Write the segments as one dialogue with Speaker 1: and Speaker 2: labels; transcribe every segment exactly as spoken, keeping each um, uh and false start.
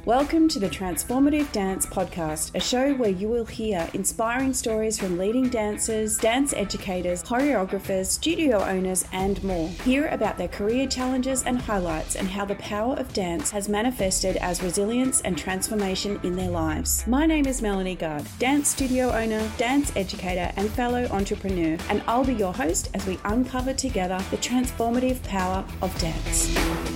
Speaker 1: Welcome to the Transformative Dance Podcast, a show where you will hear inspiring stories from leading dancers, dance educators, choreographers, studio owners, and more. Hear about their career challenges and highlights and how the power of dance has manifested as resilience and transformation in their lives. My name is Melanie Gard, dance studio owner, dance educator, and fellow entrepreneur, and I'll be your host as we uncover together the transformative power of dance.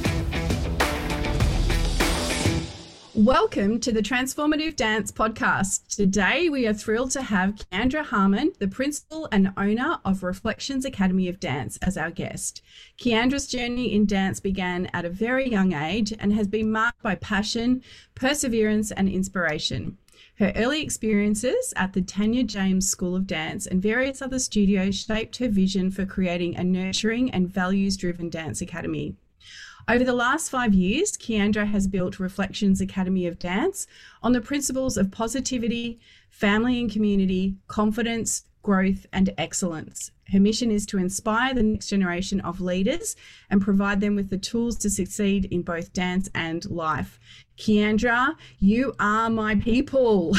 Speaker 1: Welcome to the Transformative Dance Podcast. Today, we are thrilled to have Keandra Harmon, the principal and owner of Reflections Academy of Dance, as our guest. Keandra's journey in dance began at a very young age and has been marked by passion, perseverance, and inspiration. Her early experiences at the Tanya James School of Dance and various other studios shaped her vision for creating a nurturing and values-driven dance academy. Over the last five years, Keandra has built Reflections Academy of Dance on the principles of positivity, family and community, confidence, growth, and excellence. Her mission is to inspire the next generation of leaders and provide them with the tools to succeed in both dance and life. Keandra, you are my people.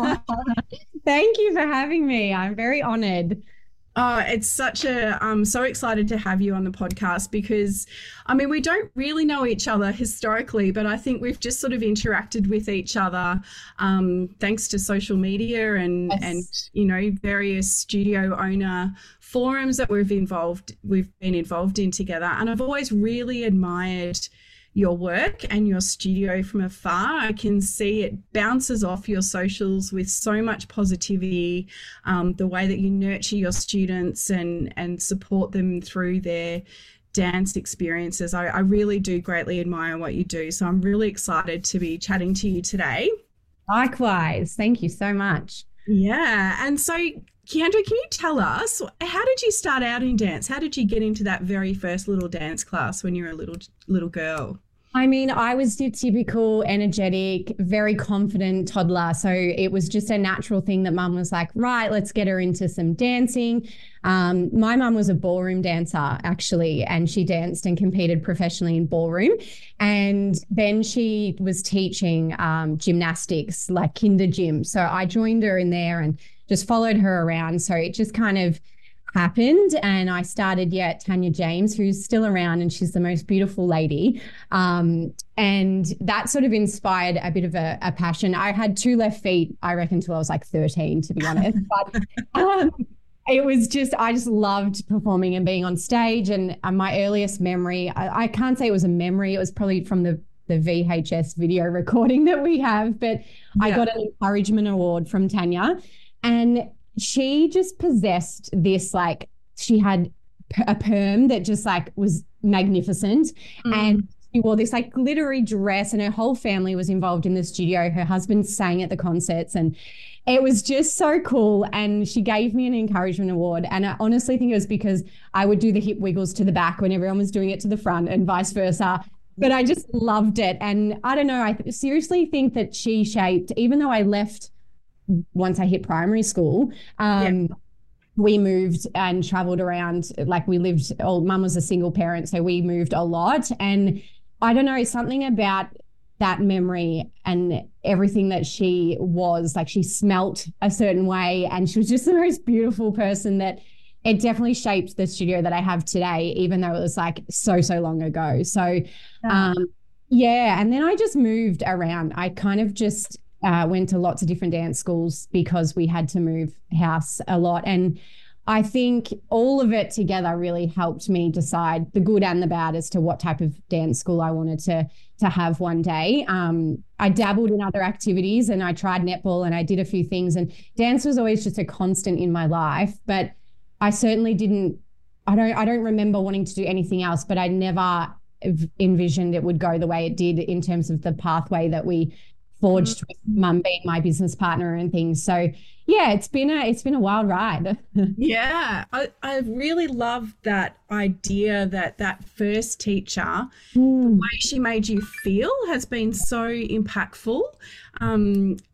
Speaker 2: Thank you for having me. I'm very honored.
Speaker 1: Oh, it's such a, I'm so excited to have you on the podcast because, I mean, we don't really know each other historically, but I think we've just sort of interacted with each other um, thanks to social media and, yes. and, you know, various studio owner forums that we've involved, we've been involved in together. And I've always really admired your work and your studio from afar. I can see it bounces off your socials with so much positivity, um, the way that you nurture your students and, and support them through their dance experiences. I, I really do greatly admire what you do. So I'm really excited to be chatting to you today.
Speaker 2: Likewise. Thank you so much.
Speaker 1: Yeah. And so Keandra, can you tell us, how did you start out in dance? How did you get into that very first little dance class when you were a little little girl?
Speaker 2: I mean, I was your typical energetic, very confident toddler. So it was just a natural thing that mum was like, right, let's get her into some dancing. Um, my mum was a ballroom dancer, actually, and she danced and competed professionally in ballroom. And then she was teaching um, gymnastics, like kinder gym. So I joined her in there and just followed her around. So it just kind of happened, and I started yeah at Tanya James, who's still around, and she's the most beautiful lady, um and that sort of inspired a bit of a, a passion. I had two left feet, I reckon, till I was like thirteen, to be honest. But um, it was just, I just loved performing and being on stage. And uh, my earliest memory, I, I can't say it was a memory, it was probably from the the V H S video recording that we have, but yeah. I got an encouragement award from Tanya, and she just possessed this, like, she had a perm that just like was magnificent. Mm. And she wore this like glittery dress, and her whole family was involved in the studio. Her husband sang at the concerts, and it was just so cool. And she gave me an encouragement award. And I honestly think it was because I would do the hip wiggles to the back when everyone was doing it to the front, and vice versa. But I just loved it. And I don't know, I seriously think that she shaped, even though I left once I hit primary school, um, yeah. we moved and traveled around. Like, we lived, oh, mum was a single parent, so we moved a lot. And I don't know, something about that memory and everything that she was, like, she smelt a certain way, and she was just the most beautiful person, that it definitely shaped the studio that I have today, even though it was like so, so long ago. So, um, yeah. And then I just moved around. I kind of just Uh, went to lots of different dance schools because we had to move house a lot. And I think all of it together really helped me decide the good and the bad as to what type of dance school I wanted to, to have one day. Um, I dabbled in other activities, and I tried netball, and I did a few things, and dance was always just a constant in my life. But I certainly didn't, I don't, I don't remember wanting to do anything else, but I never envisioned it would go the way it did in terms of the pathway that we forged with mum being my business partner and things. So yeah, it's been a it's been a wild ride.
Speaker 1: Yeah, I, I really love that idea that that first teacher, mm. the way she made you feel has been so impactful. Um, it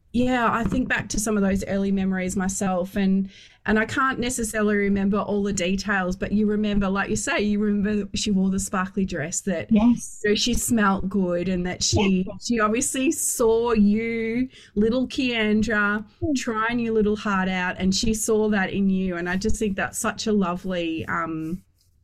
Speaker 1: Yeah, I think back to some of those early memories myself, and and I can't necessarily remember all the details, but you remember, like you say, you remember she wore the sparkly dress, that
Speaker 2: Yes.
Speaker 1: you know, she smelt good, and that she she obviously saw you, little Keandra, trying your little heart out, and she saw that in you. And I just think that's such a lovely um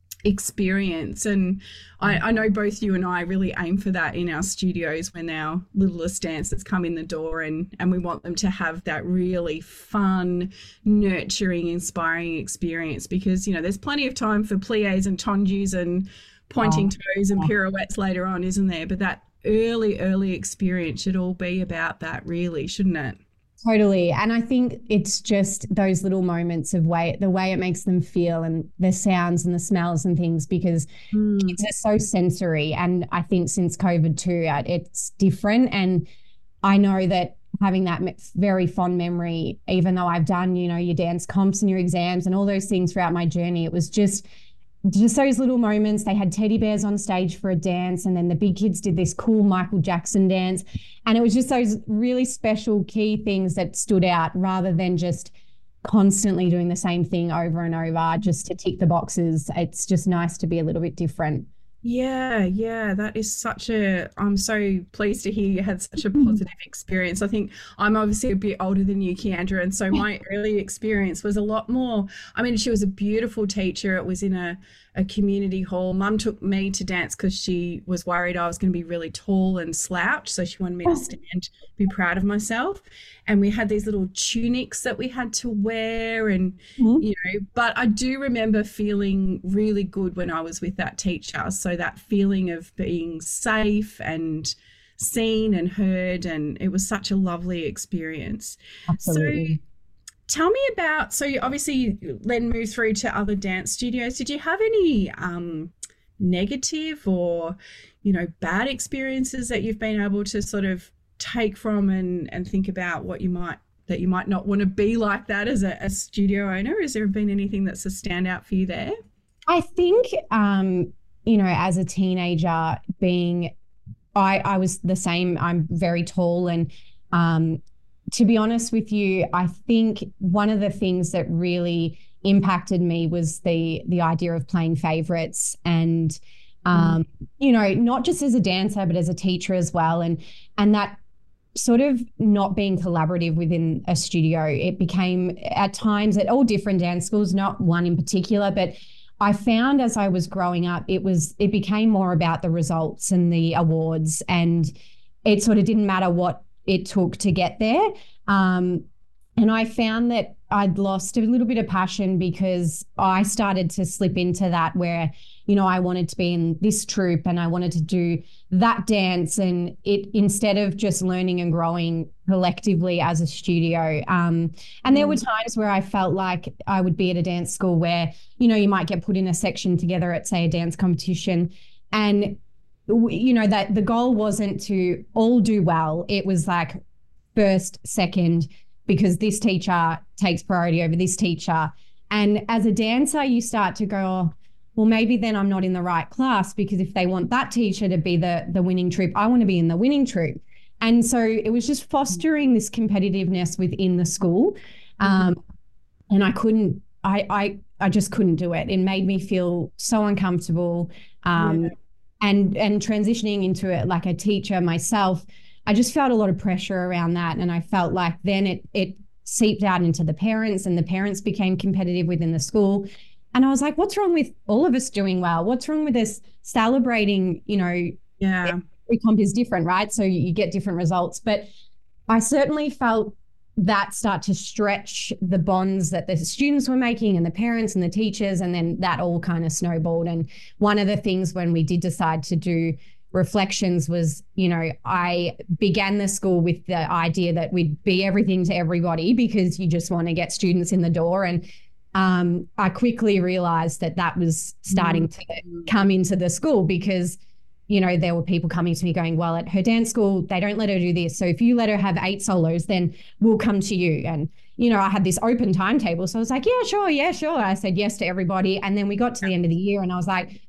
Speaker 1: experience. And I, I know both you and I really aim for that in our studios when our littlest dancers come in the door, and and we want them to have that really fun, nurturing, inspiring experience, because you know there's plenty of time for plies and tondus and pointing
Speaker 2: Oh,
Speaker 1: toes and pirouettes later on, isn't there? But that early early experience should all be about that, really, shouldn't it?
Speaker 2: totally. And I think it's just those little moments of way, the way it makes them feel and the sounds and the smells and things, because
Speaker 1: Mm.
Speaker 2: kids are so sensory. And I think since COVID too, uh, it's different. And I know that having that me- very fond memory, even though I've done, you know, your dance comps and your exams and all those things throughout my journey, it was just just those little moments. They had teddy bears on stage for a dance, and then the big kids did this cool Michael Jackson dance. And it was just those really special key things that stood out, rather than just constantly doing the same thing over and over just to tick the boxes. It's just nice to be a little bit different.
Speaker 1: Yeah, yeah, that is such a, I'm so pleased to hear you had such a positive experience. I think I'm obviously a bit older than you, Keandra, and so my early experience was a lot more. I mean, she was a beautiful teacher. It was in a, a community hall. Mum took me to dance because she was worried I was going to be really tall and slouch, so she wanted me to stand, be proud of myself. And we had these little tunics that we had to wear, and
Speaker 2: Mhm.
Speaker 1: you know, but I do remember feeling really good when I was with that teacher. So that feeling of being safe and seen and heard, and it was such a lovely experience. So
Speaker 2: Absolutely.
Speaker 1: tell me about, so you obviously then moved through to other dance studios. Did you have any um, negative or, you know, bad experiences that you've been able to sort of take from, and, and think about what you might, that you might not want to be like that as a, a studio owner? Has there been anything that's a standout for you there?
Speaker 2: I think, um, you know, as a teenager, being, I, I was the same. I'm very tall. And um, to be honest with you, I think one of the things that really impacted me was the the idea of playing favorites, and
Speaker 1: Mm.
Speaker 2: um, you know, not just as a dancer, but as a teacher as well. And and that sort of not being collaborative within a studio. It became at times at all different dance schools, not one in particular, but I found as I was growing up, it was it became more about the results and the awards, and it sort of didn't matter what it took to get there. Um, and I found that I'd lost a little bit of passion because I started to slip into that where, you know, I wanted to be in this troupe and I wanted to do that dance, and it instead of just learning and growing collectively as a studio. Um, and there were
Speaker 1: Mm.
Speaker 2: times where I felt like I would be at a dance school where, you know, you might get put in a section together at, say, a dance competition, and you know that the goal wasn't to all do well. It was like first, second, because this teacher takes priority over this teacher. And as a dancer, you start to go, oh, well, maybe then I'm not in the right class, because if they want that teacher to be the the winning troupe, I want to be in the winning troupe. And so it was just fostering this competitiveness within the school.
Speaker 1: Mhm.
Speaker 2: Um, and I couldn't, I, I, I just couldn't do it. It made me feel so uncomfortable.
Speaker 1: Yeah.
Speaker 2: Um, and, and transitioning into it like a teacher myself, I just felt a lot of pressure around that. And I felt like then it, it seeped out into the parents, and the parents became competitive within the school. And I was like, what's wrong with all of us doing well? What's wrong with us celebrating, you know,
Speaker 1: Yeah.
Speaker 2: every comp is different, right? So you get different results. But I certainly felt that start to stretch the bonds that the students were making and the parents and the teachers. And then that all kind of snowballed. And one of the things when we did decide to do reflections was, you know, I began the school with the idea that we'd be everything to everybody because you just want to get students in the door. And um, I quickly realized that that was starting to
Speaker 1: Mm.
Speaker 2: come into the school, because you know, there were people coming to me going, well, at her dance school, they don't let her do this. So if you let her have eight solos, then we'll come to you. And, you know, I had this open timetable. So I was like, yeah, sure. Yeah, sure. I said yes to everybody. And then we got to the end of the year and I was like,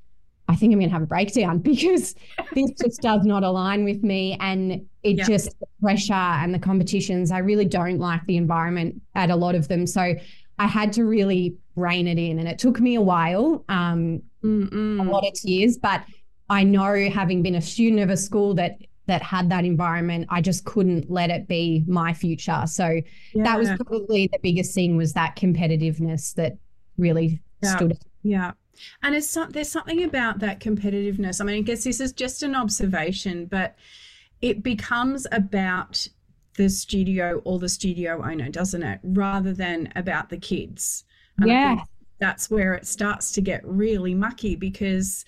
Speaker 2: I think I'm going to have a breakdown because this just does not align with me. And it
Speaker 1: Yeah.
Speaker 2: just, the pressure and the competitions, I really don't like the environment at a lot of them. So I had to really rein it in, and it took me a while, um,
Speaker 1: Mm-mm.
Speaker 2: a lot of tears, but I know, having been a student of a school that that had that environment, I just couldn't let it be my future. So
Speaker 1: Yeah.
Speaker 2: that was probably the biggest thing, was that competitiveness that really
Speaker 1: Yeah.
Speaker 2: stood out.
Speaker 1: Yeah. And it's not, there's something about that competitiveness. I mean, I guess this is just an observation, but it becomes about the studio or the studio owner, doesn't it? Rather than about the kids. And I
Speaker 2: Yeah.
Speaker 1: think that's where it starts to get really mucky, because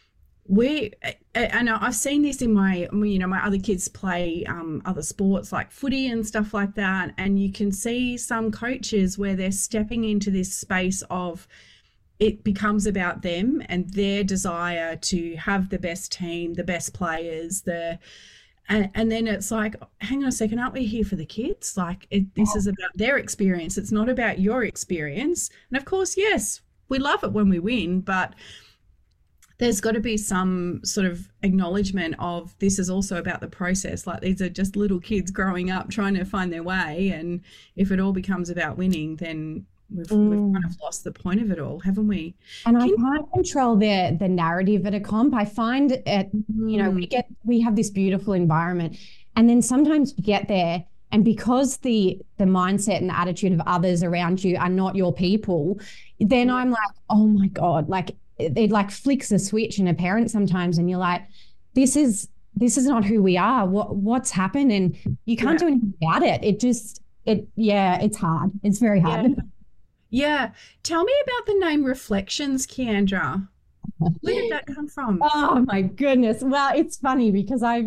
Speaker 1: we, and I've seen this in my, you know, my other kids play um, other sports like footy and stuff like that. And you can see some coaches where they're stepping into this space of, it becomes about them and their desire to have the best team, the best players, the, and, and then it's like, hang on a second, aren't we here for the kids? Like, it, this is about their experience. It's not about your experience. And of course, yes, we love it when we win, but there's got to be some sort of acknowledgement of, this is also about the process. Like, these are just little kids growing up trying to find their way. And if it all becomes about winning, then we've,
Speaker 2: Mm.
Speaker 1: we've kind of lost the point of it all, haven't we?
Speaker 2: And I
Speaker 1: Can-
Speaker 2: can't control the the narrative at a comp. I find it, you know, we get we have this beautiful environment, and then sometimes we get there, and because the the mindset and the attitude of others around you are not your people, then I'm like, oh my God, like it, it like flicks a switch in a parent sometimes, and you're like, this is this is not who we are. What what's happened? And you can't
Speaker 1: Yeah.
Speaker 2: do anything about it. It just it yeah, it's hard. It's very hard.
Speaker 1: Yeah. Yeah. Tell me about the name Reflections, Keandra. Where did that come from?
Speaker 2: Oh my goodness. Well, it's funny because I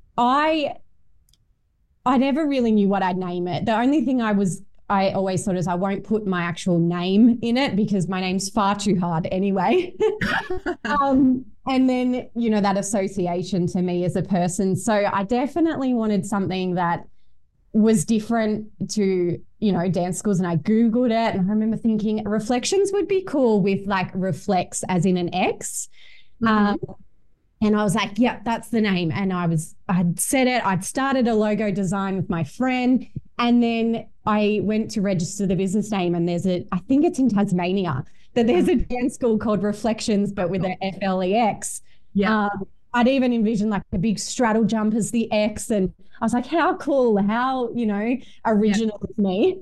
Speaker 2: I I never really knew what I'd name it. The only thing I was I always thought is I won't put my actual name in it because my name's far too hard anyway. um, and then, you know, that association to me as a person. So I definitely wanted something that was different to, you know, dance schools, and I Googled it, and I remember thinking Reflections would be cool with like reflects as in an X. Um, and I was like, yep, that's the name. And I was, I'd said it, I'd started a logo design with my friend, and then I went to register the business name, and there's a, I think it's in Tasmania, that there's a dance school called Reflections, but with an F L E X.
Speaker 1: Yeah.
Speaker 2: Um, I'd even envisioned like the big straddle jump as the X, and I was like, how cool, how, you know, original is me.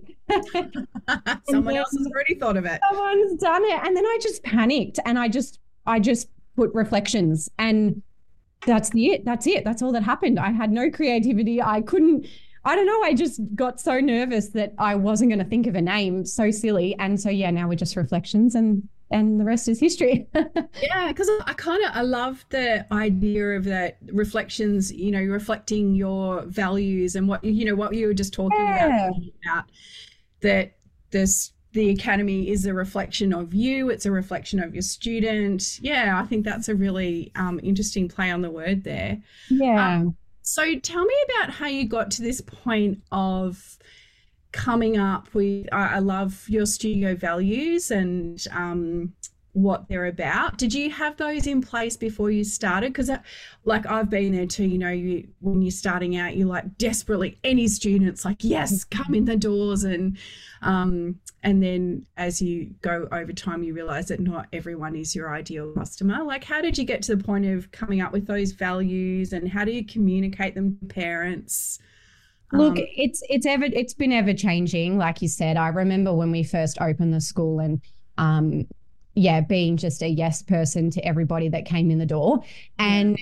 Speaker 1: Someone
Speaker 2: then-
Speaker 1: else has already thought of it.
Speaker 2: Someone's done it. And then I just panicked, and I just, I just put Reflections, and that's the it. That's it. That's all that happened. I had no creativity. I couldn't, I don't know. I just got so nervous that I wasn't going to think of a name. So silly. And so, yeah, now we're just Reflections, and and the rest is history.
Speaker 1: Yeah, because I kind of I love the idea of that reflections, you know, reflecting your values and what, you know, what you were just talking
Speaker 2: Yeah.
Speaker 1: about, about that this the academy is a reflection of you, it's a reflection of your student. Yeah, I think that's a really um, interesting play on the word there.
Speaker 2: Yeah.
Speaker 1: So tell me about how you got to this point of coming up with, I I love your studio values and um, what they're about. Did you have those in place before you started? Because like I've been there too, you know, you, when you're starting out, you're like desperately, any students like, yes, come in the doors. And um, and then as you go over time, you realize that not everyone is your ideal customer. Like, how did you get to the point of coming up with those values, and how do you communicate them to parents?
Speaker 2: Look,
Speaker 1: Um,
Speaker 2: it's it's ever it's been ever changing. Like you said, I remember when we first opened the school, and um, yeah, being just a yes person to everybody that came in the door. And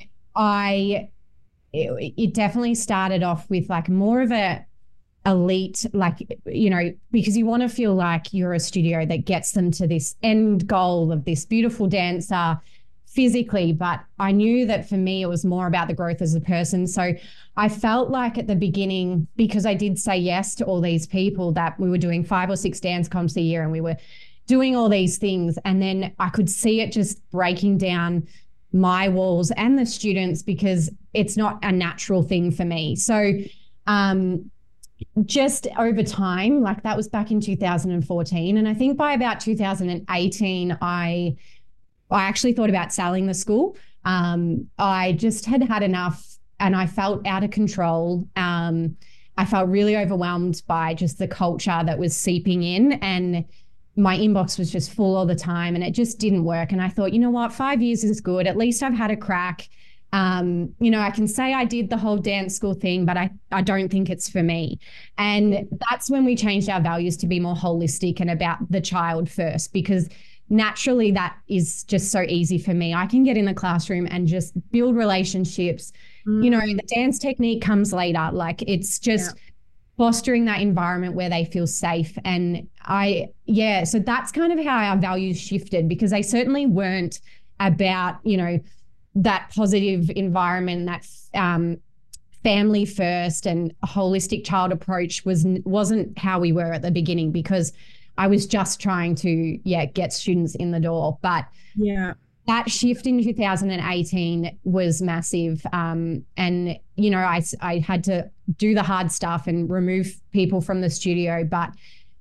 Speaker 2: I, it, it definitely started off with like more of a elite, like, you know, because you want to feel like you're a studio that gets them to this end goal of this beautiful dancer physically. But I knew that for me, it was more about the growth as a person. So I felt like at the beginning, because I did say yes to all these people, that we were doing five or six dance comps a year, and we were doing all these things. And then I could see it just breaking down my walls and the students, because it's not a natural thing for me. So um, just over time, like that was back in two thousand fourteen. And I think by about two thousand eighteen, I I actually thought about selling the school. Um, I just had had enough and I felt out of control. Um, I felt really overwhelmed by just the culture that was seeping in, and my inbox was just full all the time, and it just didn't work. And I thought, you know what, five years is good. At least I've had a crack. Um, you know, I can say I did the whole dance school thing, but I, I don't think it's for me. And that's when we changed our values to be more holistic and about the child first, because naturally that is just so easy for me. I can get in the classroom and just build relationships. Mm. You know, the dance technique comes later. Like it's just yeah. fostering that environment where they feel safe. And I, yeah, so that's kind of how our values shifted, because they certainly weren't about, you know, that positive environment, that um, family first and a holistic child approach was, wasn't how we were at the beginning, because I was just trying to, yeah, get students in the door. But
Speaker 1: yeah,
Speaker 2: that shift in two thousand eighteen was massive. Um, and, you know, I, I had to do the hard stuff and remove people from the studio. But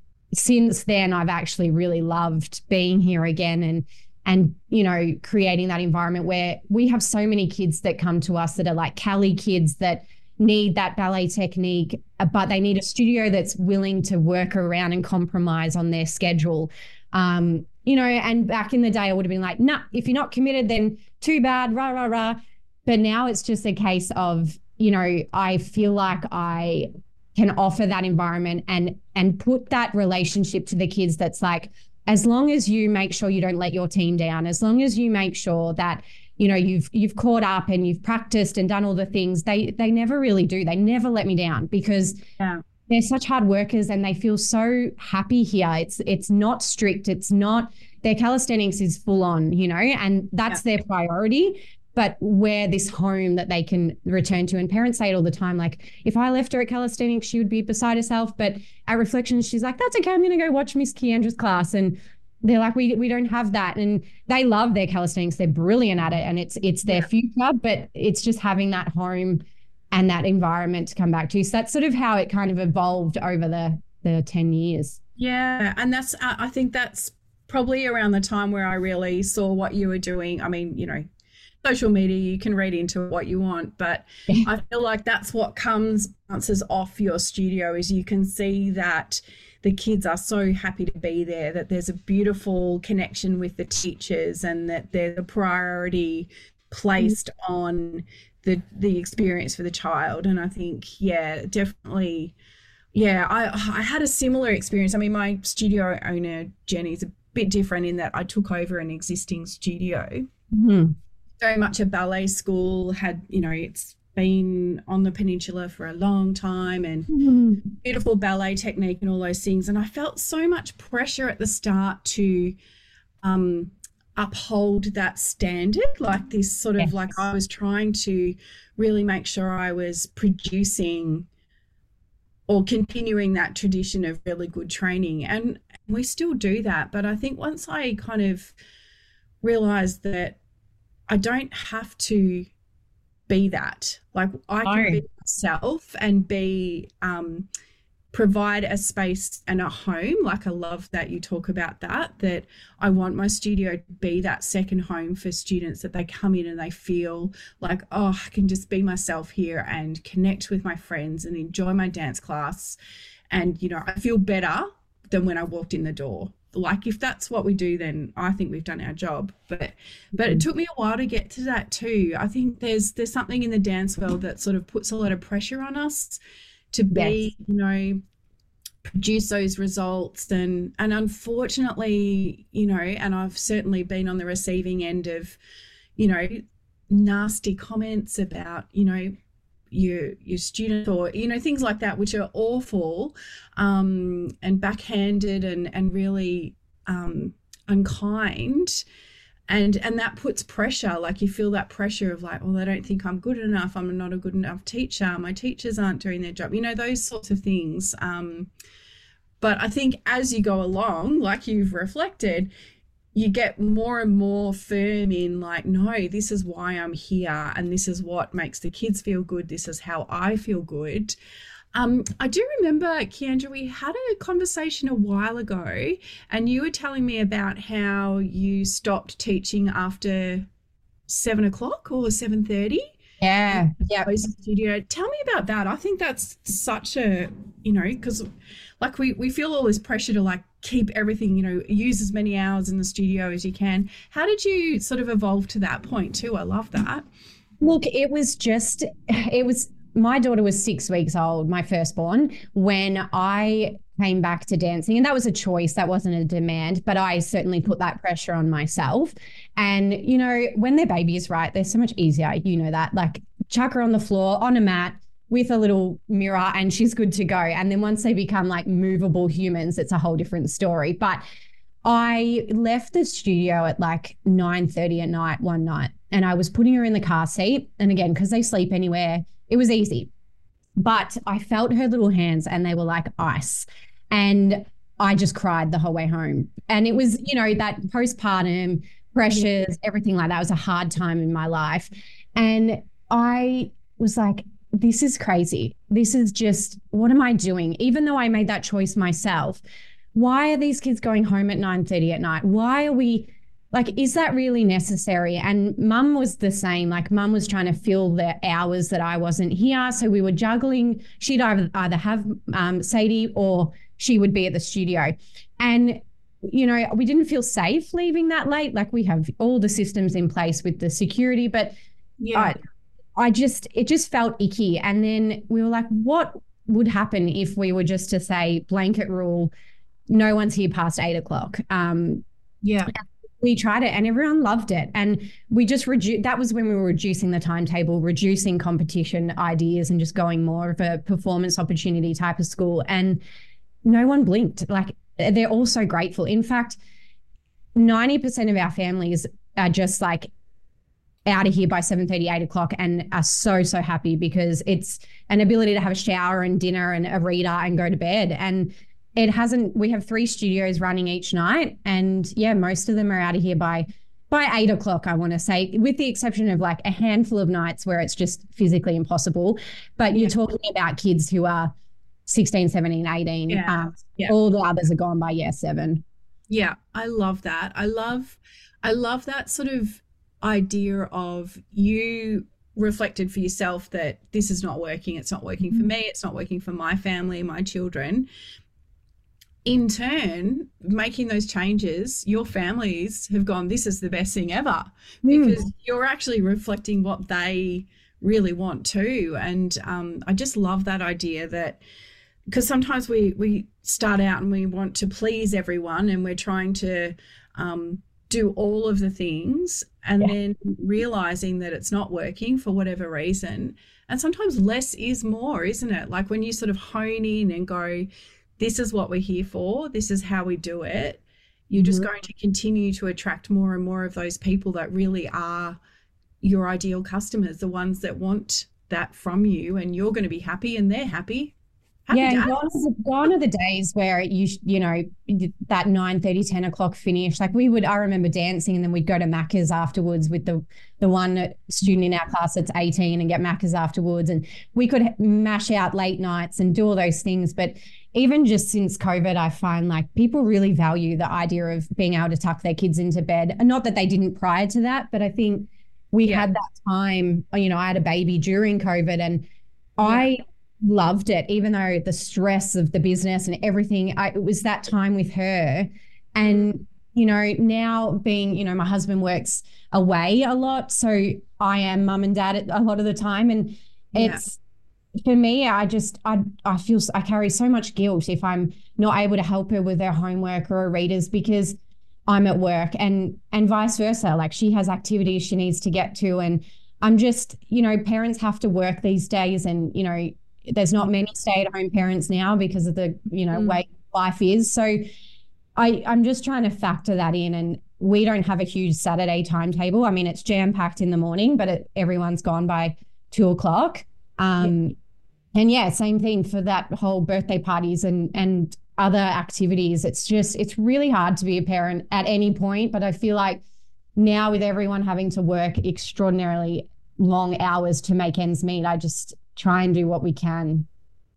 Speaker 2: since then, I've actually really loved being here again and, and, you know, creating that environment where we have so many kids that come to us that are like Cali kids that need that ballet technique, but they need a studio that's willing to work around and compromise on their schedule. Um, you know, and back in the day, I would have been like, nah, if you're not committed, then too bad, rah, rah, rah. But now it's just a case of, you know, I feel like I can offer that environment and, and put that relationship to the kids that's like, as long as you make sure you don't let your team down, as long as you make sure that, you know, you've you've caught up and you've practiced and done all the things, they they never really do. They never let me down, because
Speaker 1: yeah.
Speaker 2: they're such hard workers and they feel so happy here. It's it's not strict. It's not, their calisthenics is full on, you know, and that's yeah. their priority. But we're this home that they can return to. And parents say it all the time, like, if I left her at calisthenics, she would be beside herself. But at Reflections, she's like, that's okay, I'm going to go watch Miss Keandra's class. And they're like, we we don't have that. And they love their calisthenics. They're brilliant at it. And it's it's their yeah. future, but it's just having that home and that environment to come back to. So that's sort of how it kind of evolved over the, the ten years.
Speaker 1: Yeah. And that's, uh, I think that's probably around the time where I really saw what you were doing. I mean, you know, social media, you can read into what you want, but I feel like that's what comes, bounces off your studio, is you can see that the kids are so happy to be there, that there's a beautiful connection with the teachers, and that there's a priority placed mm-hmm. on the the experience for the child. And I think, yeah, definitely, yeah, I I had a similar experience. I mean, my studio owner, Jenny's a bit different in that I took over an existing studio.
Speaker 2: Mm-hmm.
Speaker 1: Very much a ballet school, had, you know, it's been on the peninsula for a long time, and mm-hmm. beautiful ballet technique and all those things. And I felt so much pressure at the start to um, uphold that standard, like this sort of yes. like I was trying to really make sure I was producing or continuing that tradition of really good training. And we still do that. But I think once I kind of realized that I don't have to be that. Like I can
Speaker 2: oh.
Speaker 1: be myself and be um, provide a space and a home. Like I love that you talk about that, that I want my studio to be that second home for students, that they come in and they feel like, oh, I can just be myself here and connect with my friends and enjoy my dance class. And, you know, I feel better than when I walked in the door. Like if that's what we do, then I think we've done our job. But but it took me a while to get to that too. I think there's there's something in the dance world that sort of puts a lot of pressure on us to be, yes. you know, produce those results. And and unfortunately, you know, and I've certainly been on the receiving end of, you know, nasty comments about, you know, your your student, or you know, things like that, which are awful, um and backhanded and and really um unkind, and and that puts pressure. Like you feel that pressure of like, well, they don't think I'm good enough, I'm not a good enough teacher, my teachers aren't doing their job, you know, those sorts of things. Um but I think as you go along, like you've reflected, you get more and more firm in like, no, this is why I'm here, and this is what makes the kids feel good, this is how I feel good. Um, I do remember, Keandra, we had a conversation a while ago, and you were telling me about how you stopped teaching after seven o'clock or seven thirty.
Speaker 2: Yeah. Yeah.
Speaker 1: Close the studio. Tell me about that. I think that's such a, you know, because like we we feel all this pressure to like keep everything, you know, use as many hours in the studio as you can. How did you sort of evolve to that point too? I love that.
Speaker 2: Look, it was just, it was, my daughter was six weeks old, my firstborn, when I came back to dancing. And that was a choice. That wasn't a demand, but I certainly put that pressure on myself. And, you know, when their baby is right, they're so much easier. You know that, like chuck her on the floor on a mat with a little mirror and she's good to go. And then once they become like movable humans, it's a whole different story. But I left the studio at like nine thirty at night one night, and I was putting her in the car seat. And again, because they sleep anywhere, it was easy. But I felt her little hands and they were like ice. And I just cried the whole way home. And it was, you know, that postpartum pressures, everything like that was a hard time in my life. And I was like, this is crazy. This is just, what am I doing? Even though I made that choice myself, why are these kids going home at nine thirty at night? Why are we, like, is that really necessary? And mum was the same. Like, mum was trying to fill the hours that I wasn't here. So we were juggling. She'd either, either have um, Sadie or she would be at the studio. And, you know, we didn't feel safe leaving that late. Like, we have all the systems in place with the security, but yeah, I, I just, it just felt icky. And then we were like, what would happen if we were just to say blanket rule, no one's here past eight o'clock? Um,
Speaker 1: yeah.
Speaker 2: We tried it and everyone loved it. And we just reduced, that was when we were reducing the timetable, reducing competition ideas and just going more of a performance opportunity type of school. And no one blinked. Like, they're all so grateful. In fact, ninety percent of our families are just like out of here by seven thirty, eight o'clock and are so, so happy because it's an ability to have a shower and dinner and a reader and go to bed. And it hasn't, we have three studios running each night. And yeah, most of them are out of here by, by eight o'clock, I want to say, with the exception of like a handful of nights where it's just physically impossible. But yeah, you're talking about kids who are sixteen, seventeen, eighteen.
Speaker 1: Yeah.
Speaker 2: Um,
Speaker 1: yeah.
Speaker 2: All the others are gone by year seven.
Speaker 1: Yeah. I love that. I love, I love that sort of idea of you reflected for yourself that this is not working. It's not working for me. It's not working for my family, my children. In turn, making those changes, your families have gone, this is the best thing ever, because mm. you're actually reflecting what they really want too. And um, I just love that idea that, because sometimes we, we start out and we want to please everyone and we're trying to um, do all of the things and yeah. then realizing that it's not working for whatever reason. And sometimes less is more, isn't it? Like when you sort of hone in and go, this is what we're here for, this is how we do it, you're just mm-hmm. going to continue to attract more and more of those people that really are your ideal customers, the ones that want that from you, and you're going to be happy and they're happy. Happy
Speaker 2: yeah, gone are, the, gone are the days where you, you know, that nine thirty, ten o'clock finish. Like we would, I remember dancing and then we'd go to Macca's afterwards with the the one student in our class that's eighteen and get Macca's afterwards. And we could mash out late nights and do all those things. But even just since COVID, I find like people really value the idea of being able to tuck their kids into bed. And not that they didn't prior to that, but I think we yeah. had that time, you know, I had a baby during COVID and yeah. I loved it, even though the stress of the business and everything, I, it was that time with her. And, you know, now being, you know, my husband works away a lot. So I am mum and dad a lot of the time. And it's, yeah. for me, I just, I, I feel, I carry so much guilt if I'm not able to help her with her homework or her readers because I'm at work, and, and vice versa. Like she has activities she needs to get to. And I'm just, you know, parents have to work these days, and, you know, there's not many stay-at-home parents now because of the, you know, mm. way life is. So I, I'm just trying to factor that in. And we don't have a huge Saturday timetable. I mean, it's jam-packed in the morning, but it, everyone's gone by two o'clock. Um, yeah. And yeah, same thing for that whole birthday parties and, and other activities. It's just, it's really hard to be a parent at any point. But I feel like now with everyone having to work extraordinarily long hours to make ends meet, I just try and do what we can.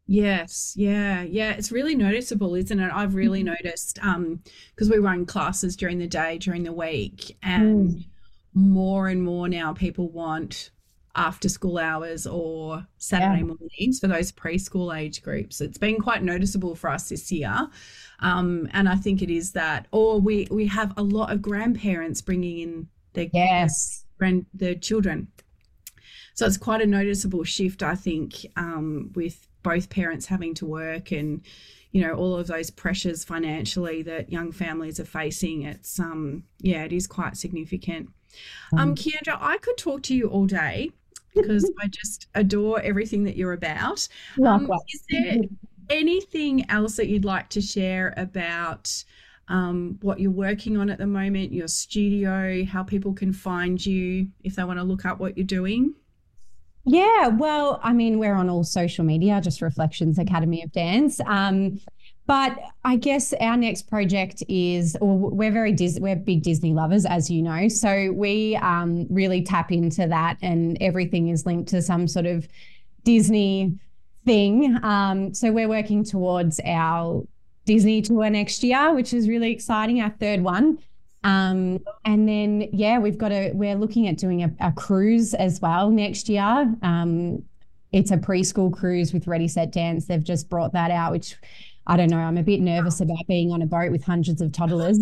Speaker 1: Yes, yeah, yeah. It's really noticeable, isn't it? I've really noticed um because we run classes during the day, during the week, and
Speaker 2: Mm.
Speaker 1: more and more now people want after school hours or
Speaker 2: Yeah.
Speaker 1: Saturday mornings for those preschool age groups. It's been quite noticeable for us this year. Um, and I think it is that, or we we have a lot of grandparents bringing in their, their
Speaker 2: Yes.
Speaker 1: grand their children. So it's quite a noticeable shift, I think, um, with both parents having to work and, you know, all of those pressures financially that young families are facing. It's, um, yeah, it is quite significant. Um,
Speaker 2: Um,
Speaker 1: Keandra, I could talk to you all day because I just adore everything that you're about. Um,
Speaker 2: Likewise.
Speaker 1: is there anything else that you'd like to share about um, what you're working on at the moment, your studio, how people can find you if they want to look up what you're doing?
Speaker 2: Yeah, well, I mean, we're on all social media, just Reflections Academy of Dance. Um, but I guess our next project is, or we're very Dis- we're big Disney lovers, as you know. So we um, really tap into that, and everything is linked to some sort of Disney thing. Um, so we're working towards our Disney tour next year, which is really exciting, our third one. Um, and then, yeah, we've got a, we're looking at doing a, a cruise as well next year. Um, it's a preschool cruise with Ready, Set, Dance. They've just brought that out, which I don't know. I'm a bit nervous about being on a boat with hundreds of toddlers.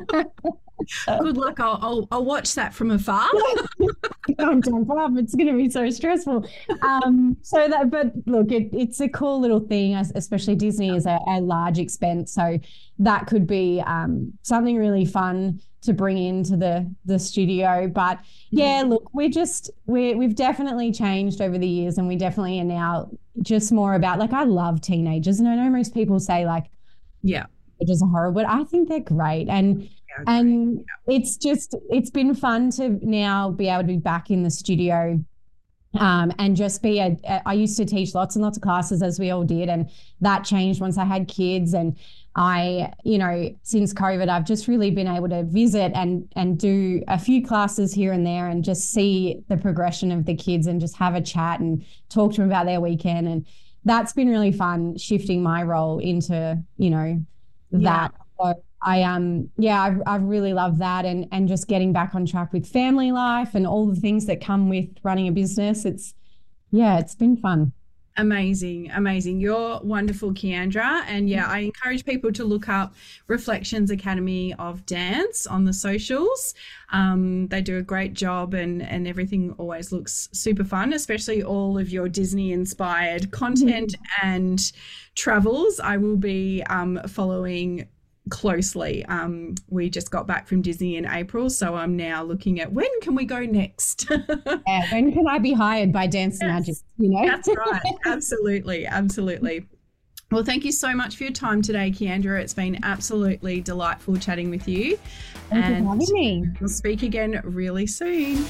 Speaker 1: Good luck. I'll, I'll, I'll watch that from afar.
Speaker 2: Don't jump up. It's going to be so stressful. Um, so that, but look, it, it's a cool little thing, especially Disney is a, a large expense. So that could be um, something really fun to bring into the the studio. But yeah, look, we're just, we we've definitely changed over the years, and we definitely are now just more about, like, I love teenagers. And I know most people say, like,
Speaker 1: Yeah.
Speaker 2: teenagers are horrible, but I think they're great. And
Speaker 1: Yeah,
Speaker 2: and it's just, it's been fun to now be able to be back in the studio, um, and just be a, a, I used to teach lots and lots of classes, as we all did. And that changed once I had kids. And I, you know, since COVID, I've just really been able to visit and, and do a few classes here and there, and just see the progression of the kids and just have a chat and talk to them about their weekend. And that's been really fun, shifting my role into, you know,
Speaker 1: Yeah.
Speaker 2: that. So I um yeah, I've I've really loved that, and and just getting back on track with family life and all the things that come with running a business. It's yeah, it's been fun.
Speaker 1: Amazing, amazing. You're wonderful, Keandra. And yeah, I encourage people to look up Reflections Academy of Dance on the socials. Um, they do a great job, and, and everything always looks super fun, especially all of your Disney inspired content and travels. I will be um, following closely. Um, we just got back from Disney in April, so I'm now looking at when can we go next?
Speaker 2: Yeah, when can I be hired by Dance
Speaker 1: Yes.
Speaker 2: Magic? You know,
Speaker 1: That's right. Absolutely. Absolutely. Well, thank you so much for your time today, Keandra. It's been absolutely delightful chatting with you.
Speaker 2: Thank you
Speaker 1: And
Speaker 2: for having me.
Speaker 1: we'll speak again really soon.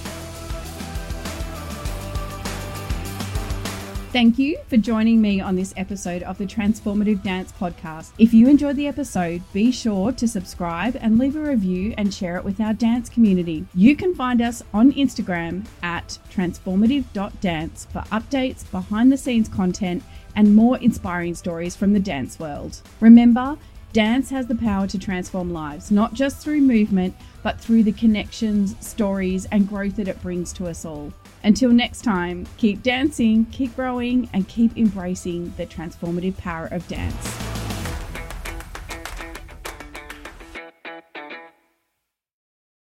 Speaker 1: Thank you for joining me on this episode of the Transformative Dance Podcast. If you enjoyed the episode, be sure to subscribe and leave a review and share it with our dance community. You can find us on Instagram at transformative dot dance for updates, behind the scenes content, and more inspiring stories from the dance world. Remember, dance has the power to transform lives, not just through movement, but through the connections, stories, and growth that it brings to us all. Until next time, keep dancing, keep growing, and keep embracing the transformative power of dance.